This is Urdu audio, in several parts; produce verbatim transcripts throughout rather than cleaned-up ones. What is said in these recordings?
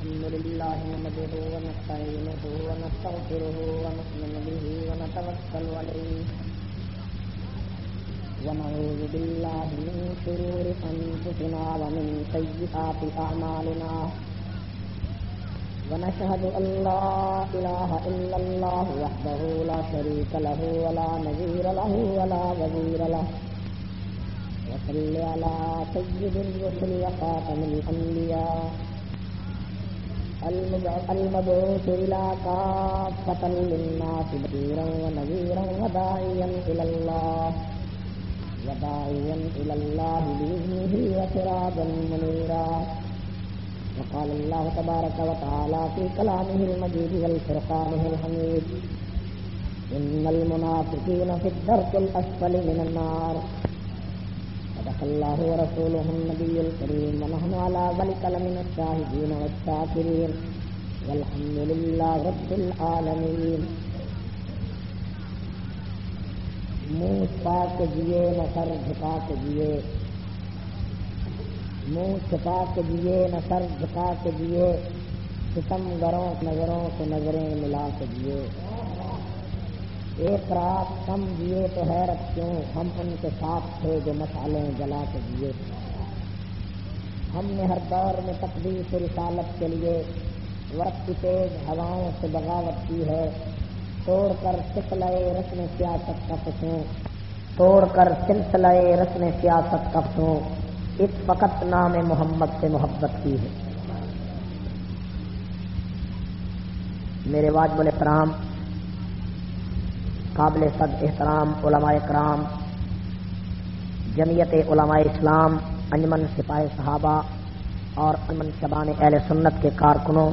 الحمد لله نحمده ونستعينه ونستغفره ونؤمن به ونتوكل عليه ونعوذ بالله من شرور أنفسنا ومن سيئات أعمالنا ونشهد أن لا إله إلا الله وحده لا شريك له ولا نظير له ولا وزير له وصل على سيد الرسل وخاتم الأنبياء المبعوث إلى كافة للناس بشيرا ونذيرا وداعيا إلى الله وداعيا إلى الله بإذنه وسراجا منيرا. وقال الله تبارك وتعالى في كلامه المجيد والفرقانه الحميد: إن المنافقين في الدرك الأسفل من النار. صدق الله ورسوله النبي الكريم ونحن على ذلك لمن الشاهدين والشاكرين والحمد لله رب العالمين. منہ چھپا کے جیے نہ سر جھکا کے جیے، منہ چھپا کے جیے نہ سر جھکا کے جیے، ستم گروں نظروں سے نظریں ملا کے جیے. ایک رات کم جیے تو حیرت کیوں، ہم ان کے ساتھ تھے جو مصالحیں جلا کے جیے. ہم نے ہر دور میں تقدیس رسالت کے لیے وقت کی تیز ہواؤں سے بغاوت کی ہے. توڑ کر سلسلہ رسم سیاست کا فسوں، توڑ کر سلسلہ رسم سیاست کا فسوں، اس وقت نام محمد سے محبت کی ہے. میرے واجب الاحترام قابل صد احترام علماء کرام، جمعیت علماء اسلام، انجمن سپاہی صحابہ اور انجمن شبان اہل سنت کے کارکنوں،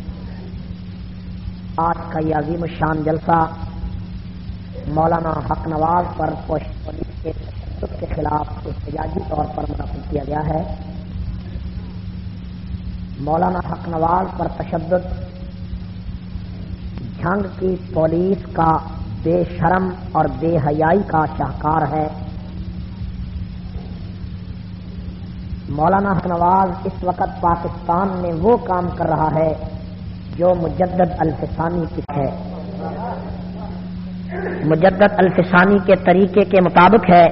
آج کا یہ عظیم الشان جلسہ مولانا حق نواز پر پولیس کے تشدد کے خلاف احتجاجی طور پر منعقد کیا گیا ہے. مولانا حق نواز پر تشدد جھنگ کی پولیس کا بے شرم اور بے حیائی کا شاہکار ہے. مولانا حق نواز اس وقت پاکستان میں وہ کام کر رہا ہے جو مجدد الفسانی کی ہے. مجدد الفسانی کے طریقے کے مطابق ہے.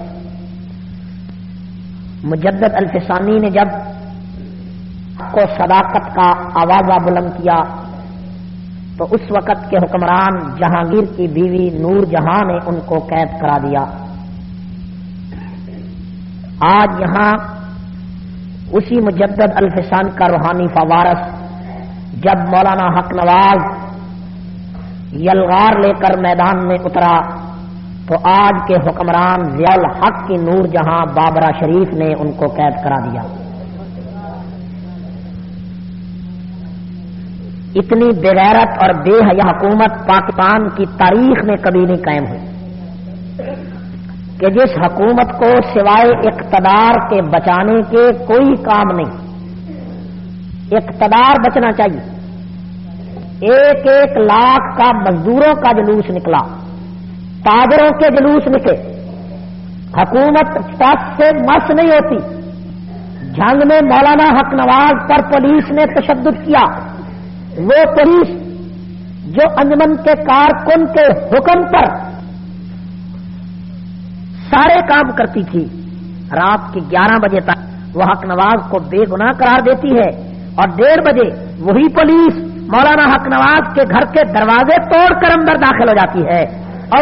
مجدد الفسانی نے جب کو صداقت کا آوازہ بلند کیا تو اس وقت کے حکمران جہانگیر کی بیوی نور جہاں نے ان کو قید کرا دیا. آج یہاں اسی مجدد الفسان کا روحانی فوارس جب مولانا حق نواز یلغار لے کر میدان میں اترا تو آج کے حکمران ضیاء الحق کی نور جہاں بابرہ شریف نے ان کو قید کرا دیا. اتنی بغیرت اور بے حیا حکومت پاکستان کی تاریخ میں کبھی نہیں قائم ہوئی کہ جس حکومت کو سوائے اقتدار کے بچانے کے کوئی کام نہیں. اقتدار بچنا چاہیے. ایک ایک لاکھ کا مزدوروں کا جلوس نکلا، تاجروں کے جلوس نکلے. حکومت ٹس سے مس نہیں ہوتی. جنگ میں مولانا حق نواز پر پولیس نے تشدد کیا. وہ پولیس جو انجمن کے کارکن کے حکم پر سارے کام کرتی تھی، رات کے گیارہ بجے تک وہ حق نواز کو بے گناہ قرار دیتی ہے اور ڈیڑھ بجے وہی پولیس مولانا حق نواز کے گھر کے دروازے توڑ کر اندر داخل ہو جاتی ہے اور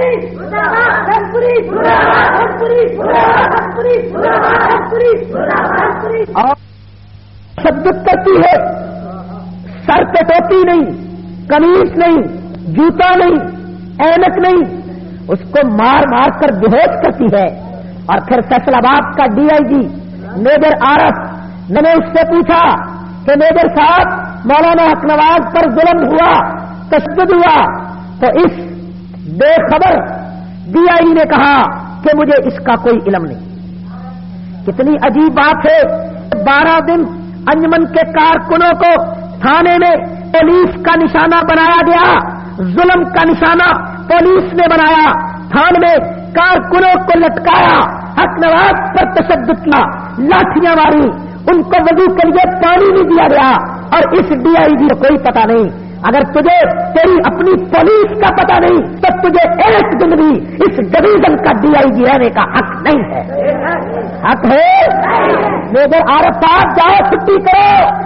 تشدد کرتی ہے. سر پہ ٹوپی نہیں، قمیص نہیں، جوتا نہیں، اینک نہیں، اس کو مار مار کر بے ہوش کرتی ہے. اور پھر فیصل آباد کا ڈی آئی جی میجر عارف، میں نے اس سے پوچھا کہ میجر صاحب مولانا حق نواز پر ظلم ہوا، تشدد ہوا، تو اس بے خبر ڈی آئی نے کہا کہ مجھے اس کا کوئی علم نہیں. کتنی عجیب بات ہے. بارہ دن انجمن کے کارکنوں کو تھانے میں پولیس کا نشانہ بنایا گیا، ظلم کا نشانہ پولیس نے بنایا. تھانے میں کارکنوں کو لٹکایا، حق نواز پر تشدد کیا، لاٹھیاں ماری، ان کو وضو کے لیے پانی نہیں دیا گیا. اور اس ڈی آئی جی کو کوئی پتا نہیں، اگر تجھے تیری اپنی پولیس کا پتا نہیں تو تجھے ایک دن بھی اس ڈویژن کا ڈی آئی جی رہنے کا حق نہیں ہے۔ حق ہے؟ میجر عرفات جاؤ چھٹی کرو،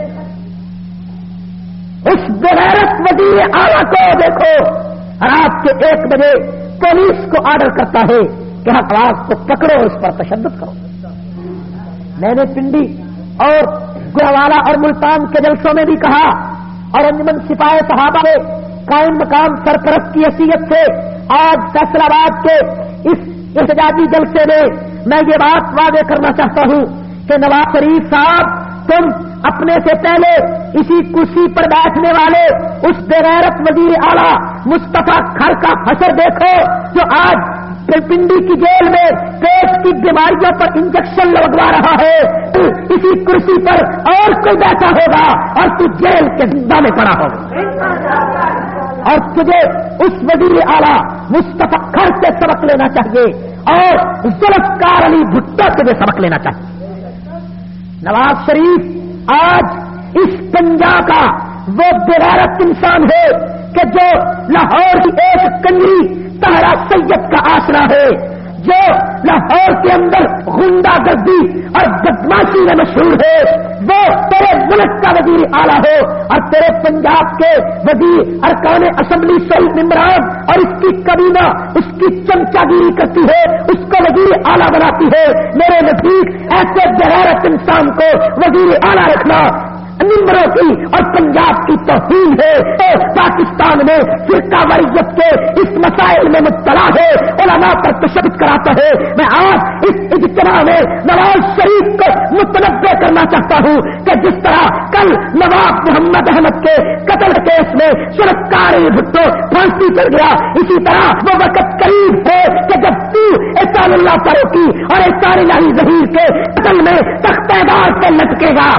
اس بغیرت وزیر اعلیٰ کو دیکھو رات کے ایک بجے پولیس کو آرڈر کرتا ہے کہ حقاق کو پکڑو، اس پر تشدد کرو۔ میں نے پنڈی اور گوہوالا اور ملتان کے جلسوں میں بھی کہا اور انجمن سپاہی صحابہ کے قائم مقام سرپرست کی حیثیت سے آج فیصلہ آباد کے اس احتجاجی جلسے میں میں یہ بات واضح کرنا چاہتا ہوں کہ نواز شریف صاحب تم اپنے سے پہلے اسی کرسی پر بیٹھنے والے اس بغیرت وزیر اعلیٰ مصطفیٰ کھر کا حشر دیکھو جو آج پنڈی کی جیل میں پیٹ کی بیماریوں پر انجیکشن لگوا رہا ہے، اسی کرسی پر اور کوئی بیٹھا ہوگا اور تو جیل کے زندہ میں پڑا ہوگا، اور تجھے اس وزیر اعلیٰ مصطفیٰ کھر سے سبق لینا چاہیے اور ذوالفقار علی بھٹو سے سبق لینا چاہیے۔ نواز شریف آج اس پنجاب کا وہ بغیرت انسان ہے کہ جو لاہور کی ایک کنجری طاہرہ سید کا آسرا ہے، جو لاہور کے اندر غنڈہ گردی اور بدماشی میں مشہور ہے، وہ تیرے ملک کا وزیر اعلیٰ ہو اور تیرے پنجاب کے وزیر ارکان اسمبلی سعید عمران اور اس کی کابینہ اس کی چمچا گیری کرتی ہے، اس کو وزیر اعلیٰ بناتی ہے۔ میرے نزدیک ایسے بغیرت انسان کو وزیر اعلیٰ رکھنا نمبروں کی اور پنجاب کی توہین ہے۔ پاکستان میں فرقہ واریت کے اس مسائل میں مبتلا ہے، علماء پر تشدد کراتا ہے۔ میں آج اس اجتماع میں نواز شریف کو متنبع کرنا چاہتا ہوں کہ جس طرح کل نواب محمد احمد کے قتل کیس میں ذوالفقار علی بھٹو پھانسی چڑھ گیا، اسی طرح وہ وقت قریب ہے کہ جب تو احسان اللہ فاروقی اور احسان الہی ظہیر کے قتل میں تختہ دار سے لٹکے گا۔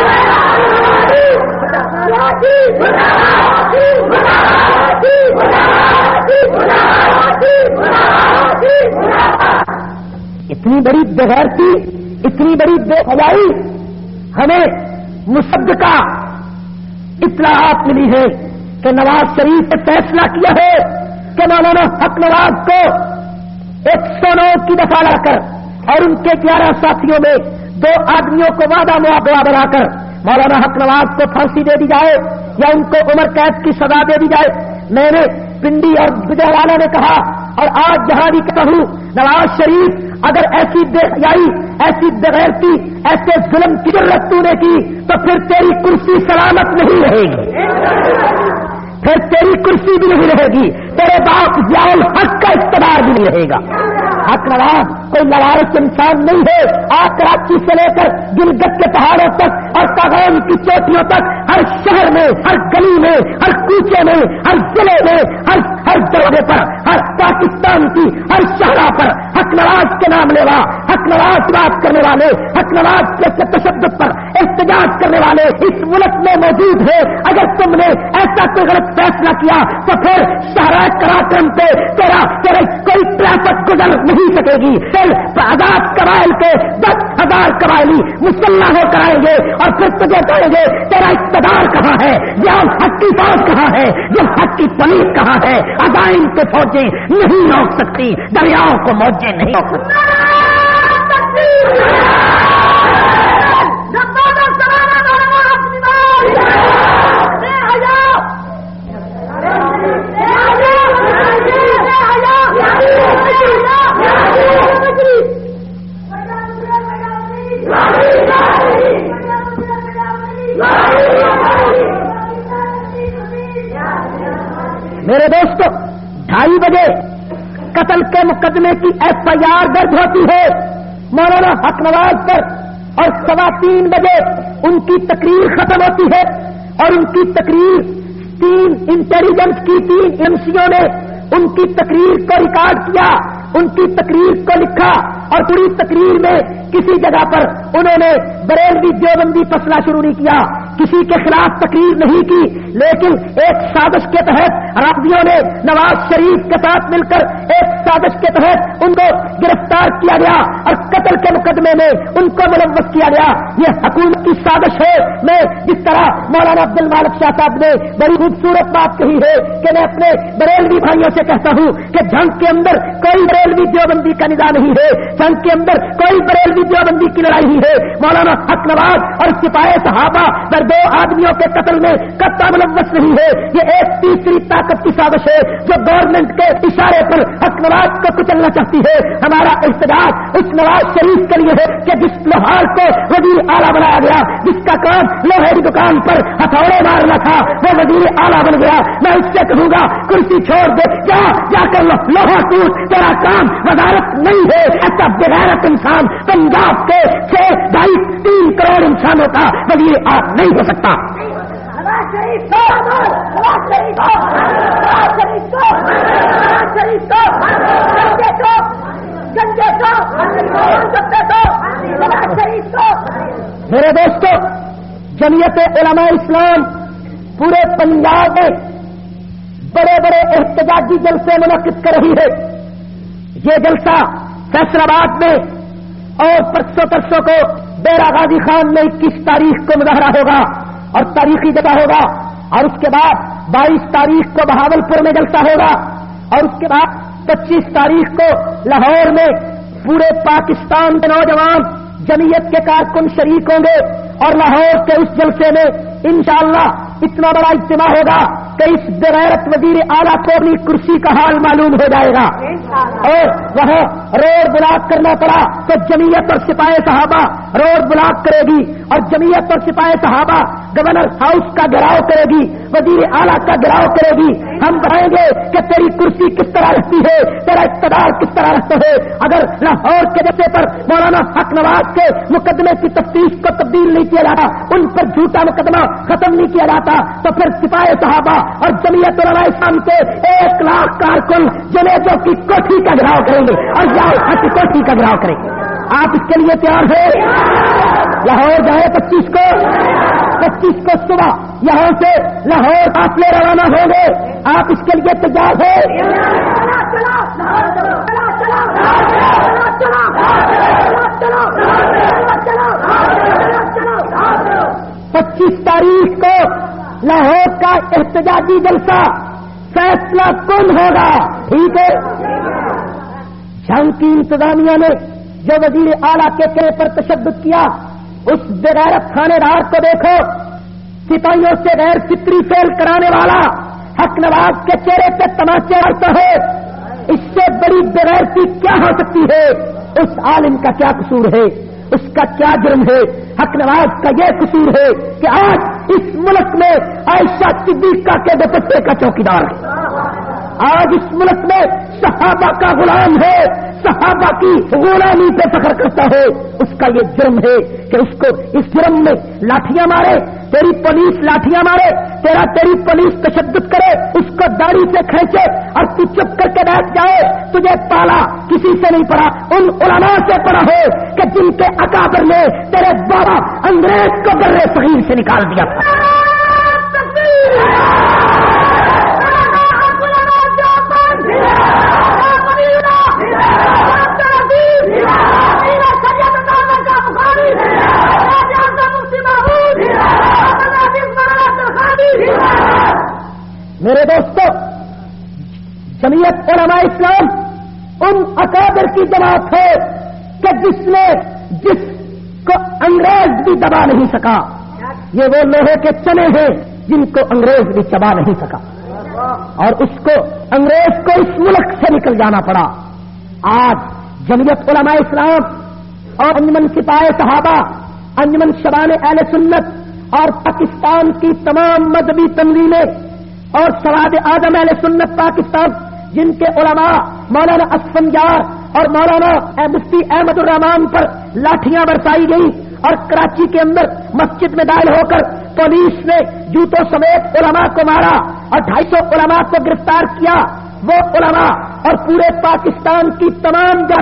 اتنی بڑی بغیرتی، اتنی بڑی بے حیائی ہمیں مصدقہ اطلاعات ملی ہے کہ نواز شریف نے فیصلہ کیا ہے کہ مولانا حق نواز کو ایک سو نو کی دفعہ لا کر اور ان کے گیارہ ساتھیوں میں دو آدمیوں کو وعدہ معاہدہ بنا کر مولانا حق نواز کو پھانسی دے دی جائے یا ان کو عمر قید کی سزا دے دی جائے۔ میں نے پنڈی اور گجرانوالہ نے کہا اور آج جہاں بھی کہتا ہوں، نواز شریف اگر ایسی بے حیائی، ایسی بغیرتی، ایسے ظلم کی ضرورت تو نے کی تو پھر تیری کرسی سلامت نہیں رہے گی، پھر تیری کرسی بھی نہیں رہے گی، تیرے باپ ضیاء الحق کا اقتدار بھی نہیں رہے گا۔ حق نواز کوئی لوارث انسان نہیں ہے۔ آج کراچی سے لے کر گلگت کے پہاڑوں تک اور پاغان کی چوٹیوں تک ہر شہر میں، ہر گلی میں، ہر کوچے میں، ہر ضلع میں، ہر ہر دروازے پر، ہر پاکستان کی ہر شہرہ پر حق نواز کے نام لیوا، حق نواز بات کرنے والے، حق نواز کے تشدد پر احتجاج کرنے والے اس ملک میں موجود ہے۔ اگر تم نے ایسا کوئی غلط فیصلہ کیا تو پھر شہرہ کراچی پہ تیرا تیرا کوئی ٹریفک گزر نہیں سکے گی۔ پھر آزاد قبائل کے دس ہزار قبائلی مسلح ہو کر آئیں گے اور پھر تجھے کہیں گے تیرا اقتدار کہاں ہے، یا حق کی فوج کہاں ہے، جو حق کی پولیس کہاں ہے۔ عزائم کے فوجیں نہیں روک سکتی، دریاؤں کو موجیں نہیں روک سکتی۔ میرے دوستو، ڈھائی بجے قتل کے مقدمے کی ایف آئی آر درج ہوتی ہے مولانا حق نواز پر اور سوا تین بجے ان کی تقریر ختم ہوتی ہے اور ان کی تقریر تین انٹیلیجنس کی تین ایجنسیوں نے ان کی تقریر کو ریکارڈ کیا، ان کی تقریر کو لکھا اور پوری تقریر میں کسی جگہ پر انہوں نے بریلوی دیوبندی فیصلہ شروع نہیں کیا، کسی کے خلاف تقریر نہیں کی، لیکن ایک سازش کے تحت راضیوں نے نواز شریف کے ساتھ مل کر ایک سازش کے تحت ان کو گرفتار کیا گیا اور قتل کے مقدمے میں ان کو ملوث کیا گیا. یہ حکومت کی سازش ہے. میں جس طرح مولانا عبد المالک شاہ صاحب نے بڑی خوبصورت بات کہی ہے کہ میں اپنے بریلوی بھائیوں سے کہتا ہوں کہ جنگ کے اندر کوئی بریلوی دیوبندی کا نظام نہیں ہے. جنگ کے اندر کوئی بریلوی دیوبندی کی لڑائی نہیں ہے. مولانا حق نواز اور سپاہی صحابہ در دو آدمیوں کے قتل میں قطع ملوث نہیں ہے. یہ ایک تیسری طاقت کی سازش ہے جو گورنمنٹ کے اشارے پر حق نواز کو کچلنا چاہتی ہے. ہمارا احتجاج اس نواز شریف کے لیے ہے کہ جس لوہار کو وزیر اعلیٰ بنایا گیا، جس کا کام لوہے کی دکان پر ہتھوڑے مارنا تھا، وہ وزیر اعلیٰ بن گیا. میں اس سے کہوں گا کرسی چھوڑ دے، جا جا کر لوہا ٹوٹ، تیرا کام وزارت نہیں ہے. ایسا بغیرت انسان پنجاب کے چھ ڈھائی تین کروڑ انسانوں کا وزیر اعلیٰ نہیں ہو سکتا. میرے دوستو، جمعیت علماء اسلام پورے پنجاب میں بڑے بڑے احتجاجی جلسے منعقد کر رہی ہے. یہ جلسہ فیصل آباد میں اور پرسوں ترسوں کو ڈیرہ غازی خان میں اکیس تاریخ کو مظاہرہ ہوگا اور تاریخی جگہ ہوگا، اور اس کے بعد بائیس تاریخ کو بہاول پور میں جلسہ ہوگا، اور اس کے بعد پچیس تاریخ کو لاہور میں پورے پاکستان کے نوجوان جمعیت کے کارکن شریک ہوں گے. اور لاہور کے اس جلسے میں انشاءاللہ اتنا بڑا اجتماع ہوگا کہ اس بغیرت وزیر اعلیٰ کو اپنی کرسی کا حال معلوم ہو جائے گا. اور وہاں روڈ بلاک کرنا پڑا تو جمعیت اور سپاہی صحابہ روڈ بلاک کرے گی، اور جمعیت اور سپاہی صحابہ گورنر ہاؤس کا گھراؤ کرے گی، وزیر اعلیٰ کا گھراؤ کرے گی. ہم بتائیں گے کہ تیری کرسی کس طرح رہتی ہے، تیرا اقتدار کس طرح رہتا ہے. اگر لاہور کے جگہ پر مولانا حق نواز کے مقدمے کی تفتیش کو تبدیل نہیں کیا جاتا، ان پر جھوٹا مقدمہ ختم نہیں کیا جاتا، تو پھر سپاہی صحابہ اور جمعیت علماء اسلام کے ایک لاکھ کارکن جنیجوں کی کوٹھی کا گھراؤ کریں گے اور یہاں کی کوٹھی کا گھراؤ کریں گے. آپ اس کے لیے تیار ہیں؟ لاہور جائے پچیس کو پچیس کو صبح یہاں سے لاہور قافلے روانہ ہوں گے. آپ اس کے لیے تیار ہیں؟ پچیس تاریخ کو لاہور کا احتجاجی جلسہ فیصلہ کن ہوگا. ٹھیک ہے؟ جنگ کی انتظامیہ نے جو وزیر اعلیٰ کے قلعے پر تشدد کیا، اس بغیرت تھانے دار کو دیکھو، سپاہیوں سے غیر فطری فعل کرانے والا حق نواز کے چہرے پہ تماچے مارتا ہے. اس سے بڑی بغیرتی کیا ہو سکتی ہے؟ اس عالم کا کیا قصور ہے؟ اس کا کیا جرم ہے؟ حق نواز کا یہ قصور ہے کہ آج اس ملک میں عائشہ صدیقہ کے دوپٹے کا چوکیدار ہے. آج اس ملک میں صحابہ کا غلام ہے، صحابہ کی غلامی پہ فخر کرتا ہے. اس کا یہ جرم ہے کہ اس کو اس جرم میں لاٹھیاں مارے، تیری پولیس لاٹھیاں مارے، تیرا تیری پولیس تشدد کرے، اس کو داڑھی سے کھینچے اور تو چپ کر کے بیٹھ جائے. تجھے پالا کسی سے نہیں پڑا، ان علماء سے پڑا ہے کہ جن کے اکابر نے تیرے بابا انگریز کو برے صغیر سے نکال دیا تھا. میرے دوستو، جمعیت علماء اسلام ان اکابر کی جماعت ہے کہ جس نے جس کو انگریز بھی دبا نہیں سکا. یہ وہ لوہے کے چنے ہیں جن کو انگریز بھی چبا نہیں سکا، اور اس کو انگریز کو اس ملک سے نکل جانا پڑا. آج جمعیت علماء اسلام اور انجمن سپاہی صحابہ، انجمن شبان اہل سنت اور پاکستان کی تمام مذہبی تنظیمیں اور سواد اعظم اہل سنت پاکستان، جن کے علماء مولانا اسفنجار اور مولانا مفتی احمد الرحمان پر لاٹھیاں برسائی گئی اور کراچی کے اندر مسجد میں داخل ہو کر پولیس نے جوتوں سمیت علماء کو مارا اور ڈھائی سو علماء کو گرفتار کیا. وہ علماء اور پورے پاکستان کی تمام جاتیں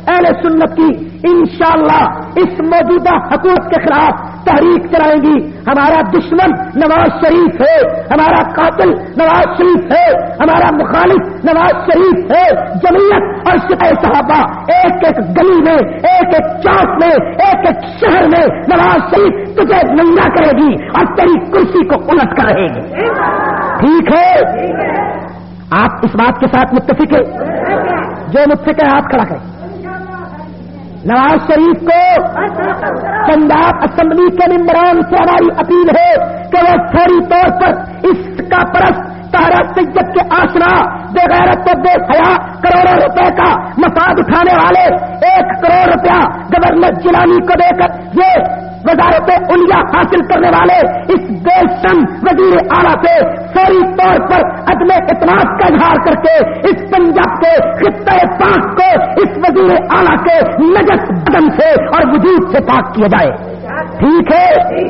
اہل سنت کی انشاءاللہ اس موجودہ حکومت کے خلاف تحریک چلائیں گی. ہمارا دشمن نواز شریف ہے, ہمارا قاتل نواز شریف ہے, ہمارا مخالف نواز شریف ہے. جمعیت اور شفاء صحابہ ایک ایک گلی میں, ایک ایک چوک میں, ایک ایک شہر میں نواز شریف تجھے ننگا کرے گی اور تیری کرسی کو الٹ کر رہے گی. ٹھیک ہے؟ آپ اس بات کے ساتھ متفق ہے؟ جو متفق ہے ہاتھ کھڑا کریں. نواز شریف کو پنجاب اسمبلی کے ممبران سے ہماری اپیل ہے کہ وہ فوری طور پر اس کا پرست طاہرہ سید کے آشنا بے غیرت و بے حیا کروڑوں روپے کا مفاد اٹھانے والے ایک کروڑ روپیہ گورنر جیلانی کو دے کر یہ وزارت علیا حاصل کرنے والے اس بے شم وزیر اعلیٰ سے فوری طور پر عدم اعتماد کا اظہار کر کے اس پنجاب کے خطہ پاک کو اس وزیر اعلیٰ کے نجس بدن سے اور وجود سے پاک کیا جائے. ٹھیک ہے؟